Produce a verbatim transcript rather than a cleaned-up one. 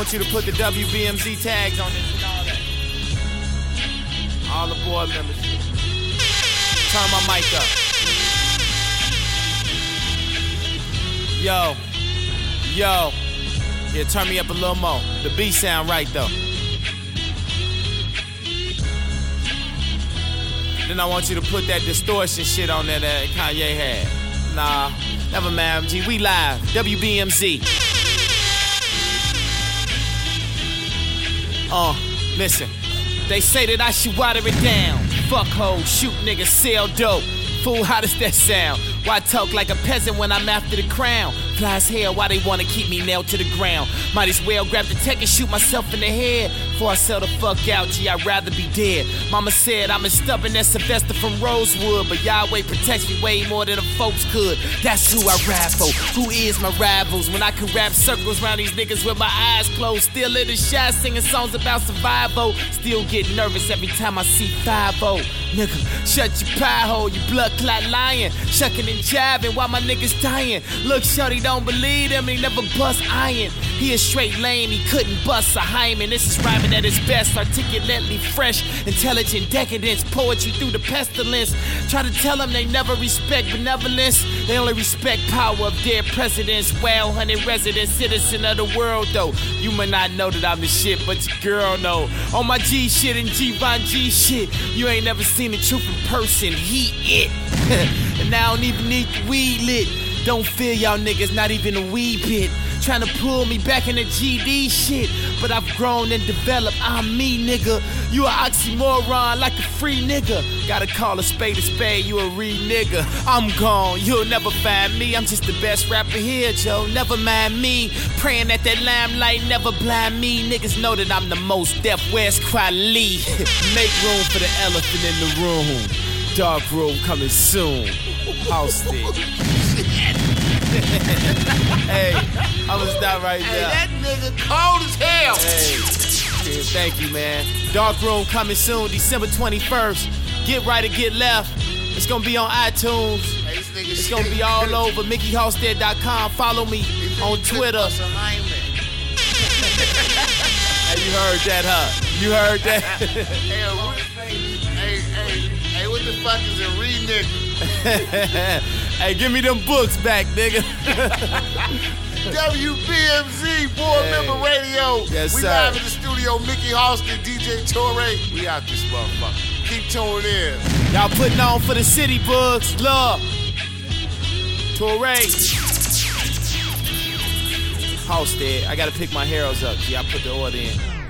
want you to put the W B M Z tags on this and all that. All the board members. Turn my mic up. Yo. Yo. Yeah, turn me up a little more. The beat sound right though. Then I want you to put that distortion shit on there that Kanye had. Nah, never mind, M G. We live. W B M Z. Uh, listen. They say that I should water it down. Fuck hoes, shoot niggas, sell dope. Fool, how does that sound? Why talk like a peasant when I'm after the crown? Fly as hell, why they wanna keep me nailed to the ground? Might as well grab the tech and shoot myself in the head. Before I sell the fuck out, gee, I'd rather be dead. Mama said I'm as stubborn as Sylvester from Rosewood, but Yahweh protects me way more than the folks could. That's who I rap for, who is my rivals. When I can rap circles around these niggas with my eyes closed. Still in the shot singing songs about survival. Still get nervous every time I see five oh. Nigga, shut your pie hole, you blood clot lying. Shucking and jiving while my niggas dying. Look, shorty don't believe him, he never bust iron. He a straight lame, he couldn't bust a hymen. This is rhyming at its best, articulately fresh. Intelligent decadence, poetry through the pestilence. Try to tell them they never respect benevolence. They only respect power of their presidents. Well, hundred resident citizen of the world though. You may not know that I'm the shit, but your girl know. On my G shit and G-Von G shit. You ain't never seen the truth in person, he it. And I don't even need the weed lit. Don't feel y'all niggas, not even a wee bit. Trying to pull me back in the G D shit. But I've grown and developed, I'm me, nigga. You a oxymoron like a free nigga. Gotta call a spade a spade, you a re nigga. I'm gone, you'll never find me. I'm just the best rapper here, Joe, never mind me. Praying that that limelight never blind me. Niggas know that I'm the most deaf West Crowley. Make room for the elephant in the room. Dark room coming soon. Hosted. Hey, I'ma stop right hey, there. That nigga cold as hell. Hey, yeah, thank you, man. Dark room coming soon, December twenty-first. Get right or get left. It's gonna be on iTunes. Hey, this nigga it's gonna be all over. Mickey Halstead dot com. Follow me on Twitter. Hey, you heard that, huh? You heard that? hey, what, hey, hey, hey, what the fuck is a re-nigga? Hey, give me them books back, nigga. W B M Z, Board hey. Member Radio. Yes, we sir. live in the studio. Mickey Halstead, D J Torre. We out this motherfucker. Keep tuning in. Y'all putting on for the city books. Love. Torre. Halstead. I gotta pick my heroes up. See, I put the order in.